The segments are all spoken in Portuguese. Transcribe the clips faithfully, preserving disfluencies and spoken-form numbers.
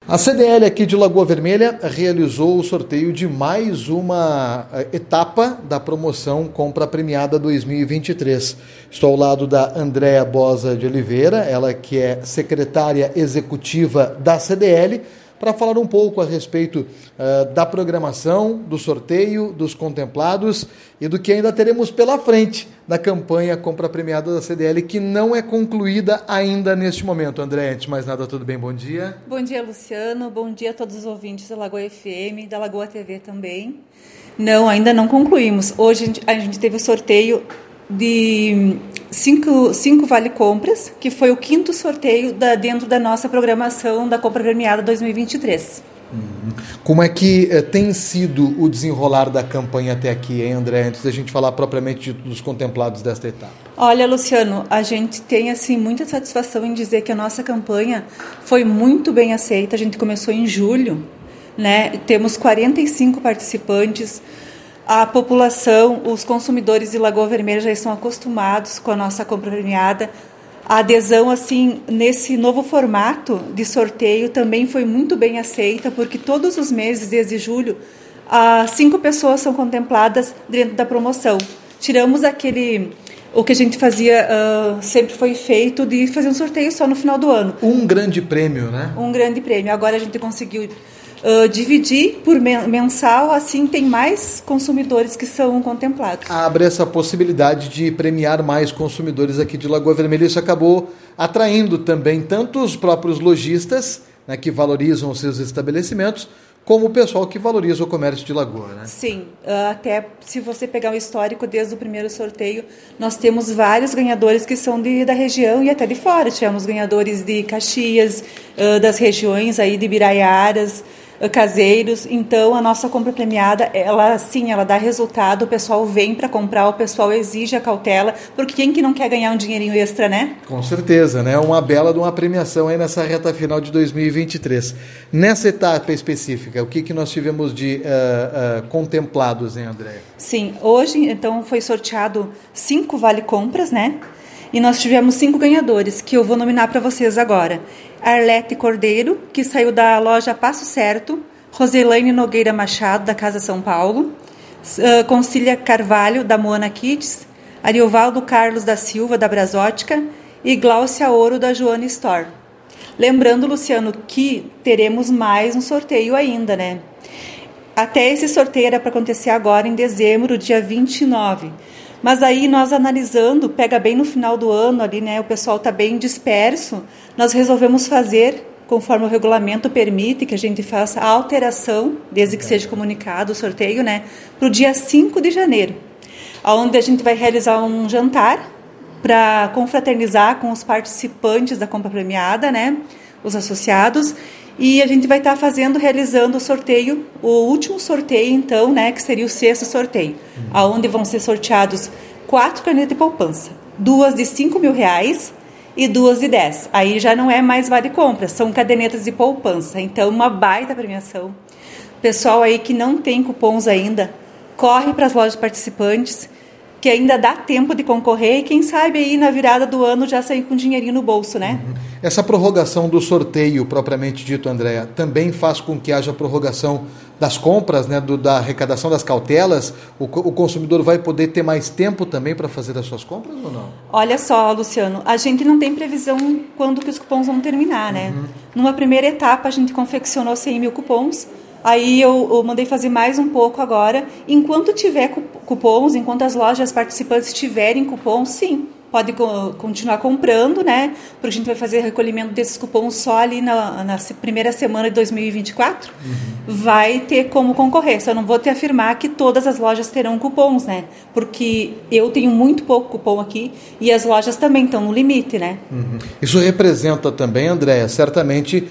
A C D L aqui de Lagoa Vermelha realizou o sorteio de mais uma etapa da promoção Compra Premiada dois mil e vinte e três. Estou ao lado da Andréa Bosa de Oliveira, ela que é secretária executiva da C D L, para falar um pouco a respeito uh, da programação, do sorteio, dos contemplados e do que ainda teremos pela frente da campanha Compra Premiada da C D L, que não é concluída ainda neste momento. André, antes de mais nada, tudo bem? Bom dia. Bom dia, Luciano. Bom dia a todos os ouvintes da Lagoa F M, da Lagoa T V também. Não, ainda não concluímos. Hoje a gente, a gente teve o sorteio de cinco, cinco vale-compras, que foi o quinto sorteio da, dentro da nossa programação da Compra Premiada dois mil e vinte e três. Uhum. Como é que eh, tem sido o desenrolar da campanha até aqui, hein, André, antes da gente falar propriamente dos contemplados desta etapa? Olha, Luciano, a gente tem assim, muita satisfação em dizer que a nossa campanha foi muito bem aceita. A gente começou em julho, né? Temos quarenta e cinco participantes. A população, os consumidores de Lagoa Vermelha já estão acostumados com a nossa compra premiada. A adesão, assim, nesse novo formato de sorteio também foi muito bem aceita, porque todos os meses, desde julho, as cinco pessoas são contempladas dentro da promoção. Tiramos aquele... O que a gente fazia, uh, sempre foi feito, de fazer um sorteio só no final do ano. Um grande prêmio, né? Um grande prêmio. Agora a gente conseguiu... Uh, dividir por mensal, assim tem mais consumidores que são contemplados. Abre essa possibilidade de premiar mais consumidores aqui de Lagoa Vermelha. Isso acabou atraindo também tanto os próprios lojistas, né, que valorizam os seus estabelecimentos, como o pessoal que valoriza o comércio de Lagoa, né? Sim, uh, até se você pegar o histórico desde o primeiro sorteio, nós temos vários ganhadores que são de, da região e até de fora. Tivemos ganhadores de Caxias, uh, das regiões aí de Biraiaras, caseiros. Então a nossa compra premiada, ela sim, ela dá resultado, o pessoal vem para comprar, o pessoal exige a cautela, porque quem que não quer ganhar um dinheirinho extra, né? Com certeza, né? Uma bela de uma premiação aí nessa reta final de dois mil e vinte e três. Nessa etapa específica, o que, que nós tivemos de uh, uh, contemplados, hein, André? Sim, hoje então foi sorteado cinco vale-compras, né? E nós tivemos cinco ganhadores, que eu vou nominar para vocês agora. Arlete Cordeiro, que saiu da loja Passo Certo. Roselaine Nogueira Machado, da Casa São Paulo. Uh, Concília Carvalho, da Moana Kids. Ariovaldo Carlos da Silva, da Brasótica. E Gláucia Ouro, da Joana Store. Lembrando, Luciano, que teremos mais um sorteio ainda, né? Até esse sorteio era para acontecer agora em dezembro, dia vinte e nove. Mas aí nós analisando, pega bem no final do ano ali, né? O pessoal está bem disperso. Nós resolvemos fazer, conforme o regulamento permite, que a gente faça a alteração, desde que seja comunicado o sorteio, né? Para o dia cinco de janeiro, onde a gente vai realizar um jantar para confraternizar com os participantes da compra premiada, né? Os associados. E a gente vai estar fazendo, realizando o sorteio, o último sorteio, então, né, que seria o sexto sorteio, uhum. Onde vão ser sorteados quatro canetas de poupança, duas de cinco mil reais e duas de dez. Aí já não é mais vale-compra, são cadernetas de poupança. Então, uma baita premiação. Pessoal aí que não tem cupons ainda, corre para as lojas participantes, que ainda dá tempo de concorrer e quem sabe aí na virada do ano já sair com dinheirinho no bolso, né? Uhum. Essa prorrogação do sorteio, propriamente dito, Andréa, também faz com que haja prorrogação das compras, né, do, da arrecadação das cautelas? O, o consumidor vai poder ter mais tempo também para fazer as suas compras ou não? Olha só, Luciano, a gente não tem previsão quando que os cupons vão terminar, né? Uhum. Numa primeira etapa a gente confeccionou cem mil cupons. Aí eu, eu mandei fazer mais um pouco agora. Enquanto tiver cupons, enquanto as lojas participantes tiverem cupons, sim, pode co- continuar comprando, né? Porque a gente vai fazer recolhimento desses cupons só ali na, na primeira semana de dois mil e vinte e quatro. Uhum. Vai ter como concorrer. Só não vou te afirmar que todas as lojas terão cupons, né? Porque eu tenho muito pouco cupom aqui e as lojas também estão no limite, né? Uhum. Isso representa também, Andréa, certamente...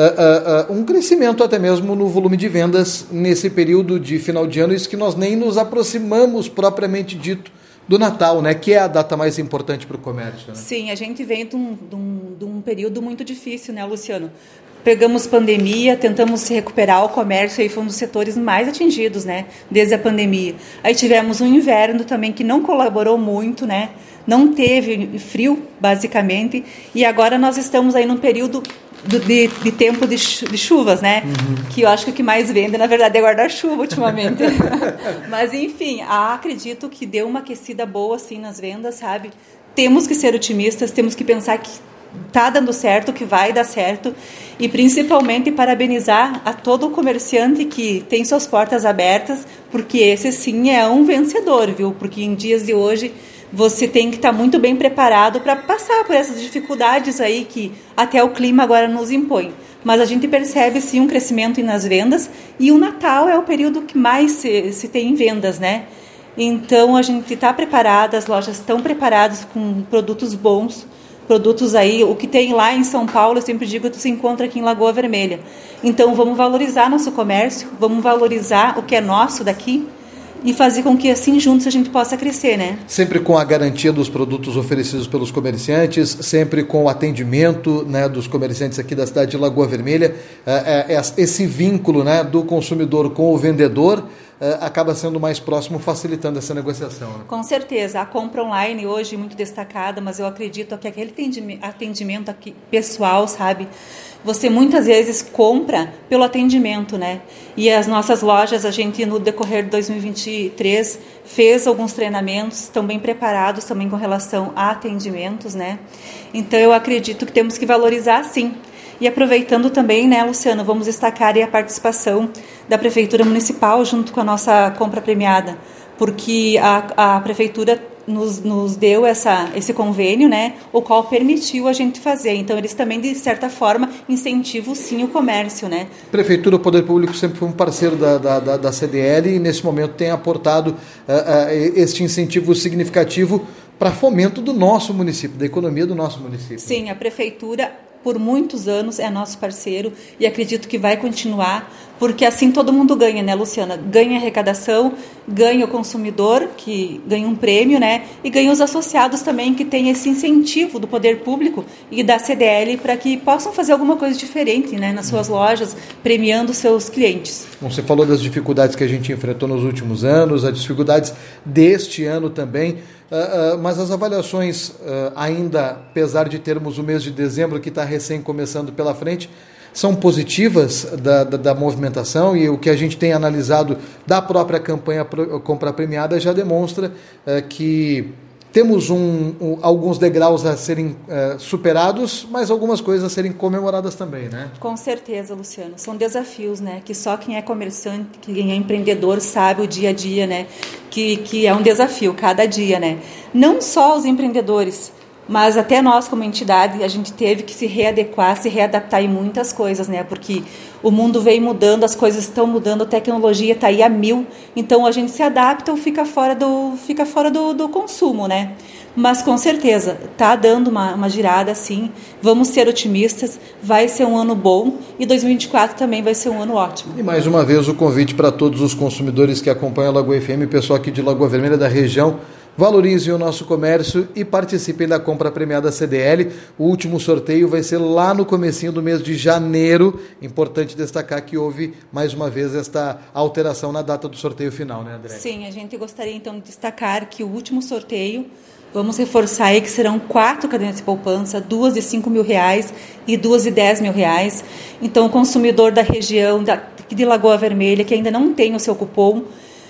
Uh, uh, uh, um crescimento até mesmo no volume de vendas nesse período de final de ano, isso que nós nem nos aproximamos propriamente dito do Natal, né? Que é a data mais importante para o comércio, né? Sim, a gente vem de um, de, um, de um período muito difícil, né, Luciano? Pegamos pandemia, tentamos se recuperar o comércio, aí foi um dos setores mais atingidos, né, desde a pandemia. Aí tivemos um inverno também que não colaborou muito, né? Não teve frio, basicamente, e agora nós estamos aí num período de, de tempo de, chu, de chuvas, né? Uhum. Que eu acho que o que mais vende, na verdade, é guarda-chuva ultimamente. Mas, enfim, acredito que deu uma aquecida boa, assim, nas vendas, sabe? Temos que ser otimistas, temos que pensar que está dando certo, que vai dar certo, e principalmente parabenizar a todo comerciante que tem suas portas abertas, porque esse sim é um vencedor, viu? Porque em dias de hoje você tem que estar muito bem preparado para passar por essas dificuldades aí que até o clima agora nos impõe. Mas a gente percebe sim um crescimento nas vendas, e o Natal é o período que mais se, se tem em vendas, né? Então a gente está preparada, as lojas estão preparadas com produtos bons, produtos aí, o que tem lá em São Paulo, eu sempre digo, se encontra aqui em Lagoa Vermelha. Então vamos valorizar nosso comércio, vamos valorizar o que é nosso daqui e fazer com que assim juntos a gente possa crescer, né? Sempre com a garantia dos produtos oferecidos pelos comerciantes, sempre com o atendimento, né, dos comerciantes aqui da cidade de Lagoa Vermelha, é, é, esse vínculo, né, do consumidor com o vendedor, acaba sendo mais próximo, facilitando essa negociação. Né? Com certeza. A compra online hoje é muito destacada, mas eu acredito que aquele atendimento aqui, pessoal, sabe? Você muitas vezes compra pelo atendimento, né? E as nossas lojas, a gente no decorrer de dois mil e vinte e três fez alguns treinamentos, estão bem preparados também com relação a atendimentos, né? Então eu acredito que temos que valorizar, sim. E aproveitando também, né, Luciano, vamos destacar a participação da Prefeitura Municipal junto com a nossa compra premiada, porque a, a Prefeitura nos, nos deu essa, esse convênio, né, o qual permitiu a gente fazer. Então, eles também, de certa forma, incentivam, sim, o comércio, né? Prefeitura, o Poder Público sempre foi um parceiro da, da, da, da C D L e, nesse momento, tem aportado uh, uh, este incentivo significativo para fomento do nosso município, da economia do nosso município. Sim, a Prefeitura, por muitos anos, é nosso parceiro e acredito que vai continuar, porque assim todo mundo ganha, né, Luciana? Ganha arrecadação, ganha o consumidor, que ganha um prêmio, né? E ganha os associados também, que tem esse incentivo do poder público e da C D L para que possam fazer alguma coisa diferente, né, nas suas lojas, premiando seus clientes. Você falou das dificuldades que a gente enfrentou nos últimos anos, as dificuldades deste ano também. Uh, uh, mas as avaliações, uh, ainda, apesar de termos o mês de dezembro, que está recém começando pela frente, são positivas da, da, da movimentação, e o que a gente tem analisado da própria campanha Compra Premiada já demonstra uh, que temos um, um, alguns degraus a serem uh, superados, mas algumas coisas a serem comemoradas também, né? Com certeza, Luciano. São desafios, né? Que só quem é comerciante, quem é empreendedor sabe o dia a dia, né? Que, que é um desafio cada dia, né? Não só os empreendedores, mas até nós como entidade, a gente teve que se readequar, se readaptar em muitas coisas, né? Porque o mundo vem mudando, as coisas estão mudando, a tecnologia está aí a mil, então a gente se adapta ou fica fora do, fica fora do, do consumo, né? Mas com certeza, está dando uma, uma girada, sim, vamos ser otimistas, vai ser um ano bom e dois mil e vinte e quatro também vai ser um ano ótimo. E mais uma vez o convite para todos os consumidores que acompanham a Lagoa F M, pessoal aqui de Lagoa Vermelha, da região, valorizem o nosso comércio e participem da compra premiada C D L. O último sorteio vai ser lá no comecinho do mês de janeiro. Importante destacar que houve, mais uma vez, esta alteração na data do sorteio final, né, André? Sim, a gente gostaria, então, de destacar que o último sorteio, vamos reforçar aí que serão quatro cadernetas de poupança, duas de cinco mil reais e duas de dez mil reais. Então, o consumidor da região da, de Lagoa Vermelha, que ainda não tem o seu cupom,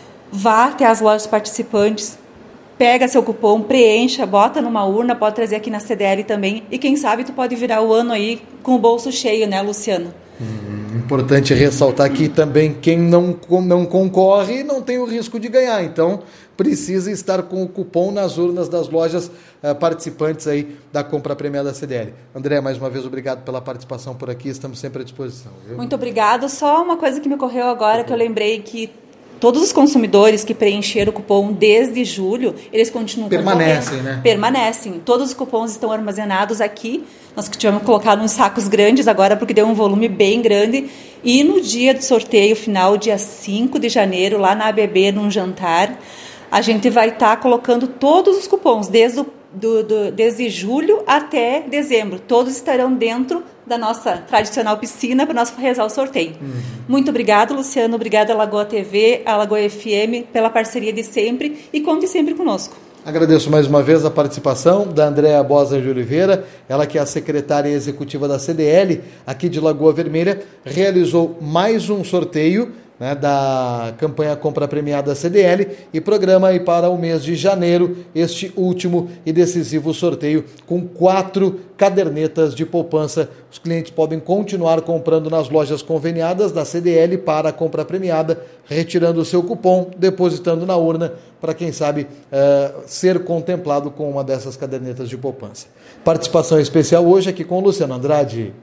vá até as lojas participantes, pega seu cupom, preencha, bota numa urna, pode trazer aqui na C D L também, e quem sabe tu pode virar o ano aí com o bolso cheio, né, Luciano? Hum, importante ressaltar que também quem não, não concorre não tem o risco de ganhar, então precisa estar com o cupom nas urnas das lojas uh, participantes aí da compra premiada C D L. André, mais uma vez, obrigado pela participação por aqui, estamos sempre à disposição. Viu? Muito obrigado. Só uma coisa que me ocorreu agora, uhum. que eu lembrei que todos os consumidores que preencheram o cupom desde julho, eles continuam permanecem, né? Permanecem. Todos os cupons estão armazenados aqui. Nós tivemos colocado uns sacos grandes agora, porque deu um volume bem grande. E no dia do sorteio final, dia cinco de janeiro, lá na A B B, num jantar, a gente vai estar tá colocando todos os cupons, desde, o, do, do, desde julho até dezembro. Todos estarão dentro da nossa tradicional piscina para nós realizar o sorteio. Uhum. Muito obrigado, Luciano. Obrigada, Lagoa T V, a Lagoa F M, pela parceria de sempre, e conte sempre conosco. Agradeço mais uma vez a participação da Andréa Bosa de Oliveira, ela que é a secretária executiva da C D L aqui de Lagoa Vermelha, realizou mais um sorteio, né, da campanha Compra Premiada C D L e programa aí para o mês de janeiro este último e decisivo sorteio com quatro cadernetas de poupança. Os clientes podem continuar comprando nas lojas conveniadas da C D L para a compra premiada, retirando o seu cupom, depositando na urna para, quem sabe, uh, ser contemplado com uma dessas cadernetas de poupança. Participação especial hoje aqui com o Luciano Andrade.